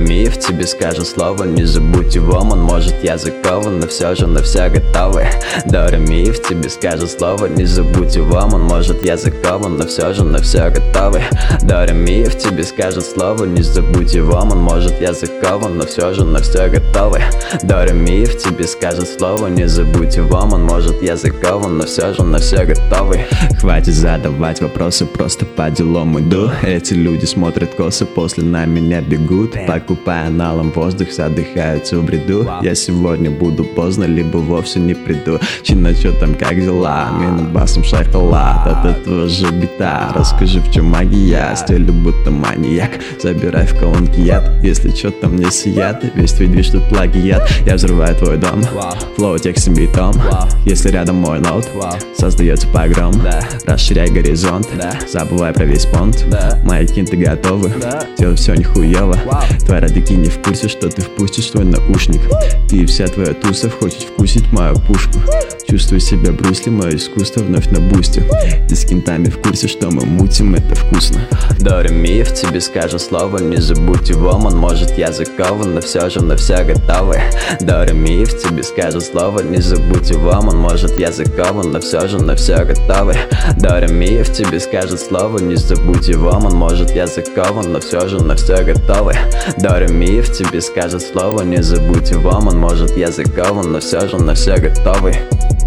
Ми в тебе скажет слово, не забудь его. Он может языкован, но все же на все готовы. До ре ми в тебе скажет слово, не забудь его. Он может языкован, но все же на все готовы. До ре ми в тебе скажет слово, не забудь его. Он может языкован, но все же на все готовы. До ре ми в тебе скажет слово, не забудь его. Он может языкован, но все же на все готовы. Хватит задавать вопросы, просто по делам иду. Эти люди смотрят косо, после на меня бегут. Покупая налом воздух, задыхаются в бреду. Я сегодня буду поздно, либо вовсе не приду. Чина, чё там, как дела? Минут басом шоколад, это тоже бита. Расскажи, в чем магия, стилю будто маньяк. Забирай в колонки яд, если чё там не сият. Весь твой движ тут плагиат, я взрываю твой дом. Флоу текстом битом, если рядом мой ноут, создается погром. Расширяй горизонт, забывай про весь понт. Мои кинты готовы, делай все нихуево. Твои родики не в курсе, что ты впустишь свой наушник. Ты и вся твоя туса хочет вкусить мою пушку. Чувствую себя Брюс Ли, мое искусство вновь на бусте. Ты с кентами в курсе, что мы мутим, это вкусно. До ре ми в тебе скажет слово, не забудь его. Он может языкован, но все же на все готовы. До ре ми в тебе скажет слово, не забудь его. Он может языкован, но все же на все готовы. До ре ми в тебе скажет слово, не забудь его. Он может языкован, но все же на все готовы. До ре ми в тебе скажет слово, не забудь его. Он может языкован, но все же на все готовы.